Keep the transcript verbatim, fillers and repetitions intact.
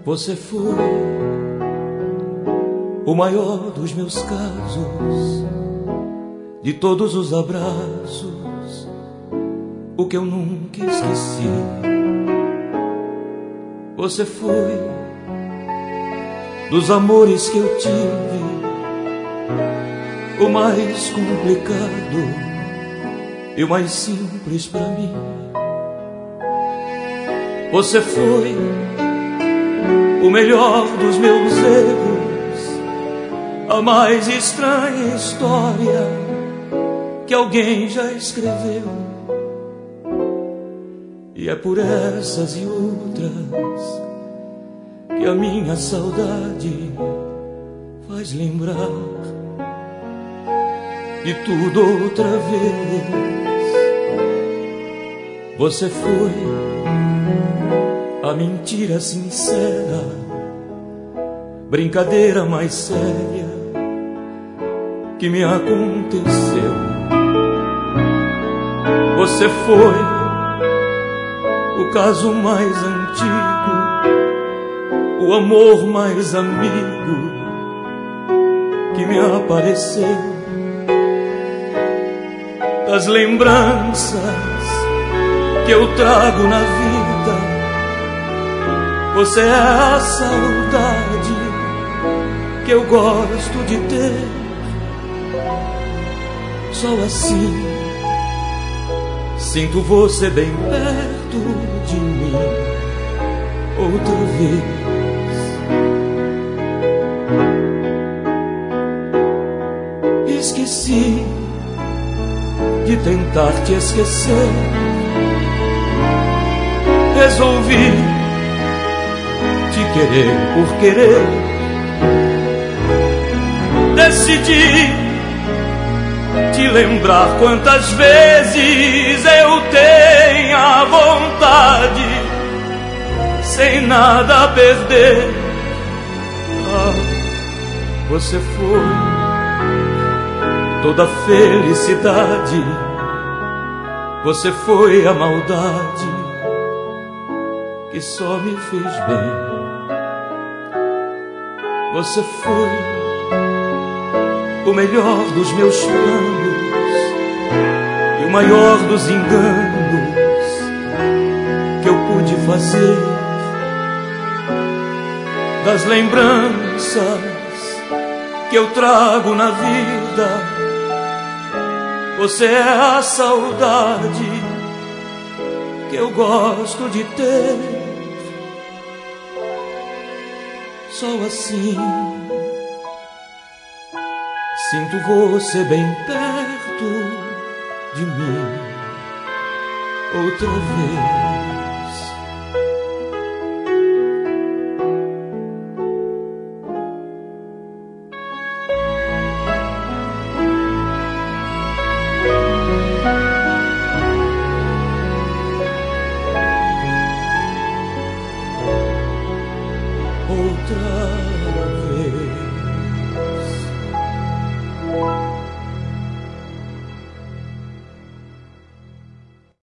Você foi o maior dos meus casos, de todos os abraços, o que eu nunca esqueci. Você foi dos amores que eu tive, o mais complicado e o mais simples pra mim. Você foi o melhor dos meus erros, a mais estranha história que alguém já escreveu. E é por essas e outras que a minha saudade faz lembrar de tudo outra vez. Você foi a mentira sincera, brincadeira mais séria que me aconteceu. Você foi o caso mais antigo, o amor mais amigo que me apareceu. Das lembranças que eu trago na vida, você é a saudade que eu gosto de ter. Só assim sinto você bem perto de mim outra vez. Esqueci de tentar te esquecer, resolvi te querer por querer, decidi te lembrar quantas vezes eu tenha vontade, sem nada a perder. Ah, você foi toda felicidade, você foi a maldade que só me fez bem. Você foi o melhor dos meus planos e o maior dos enganos que eu pude fazer. Das lembranças que eu trago na vida, você é a saudade que eu gosto de ter. Só assim sinto você bem perto de mim outra vez. Outra vez.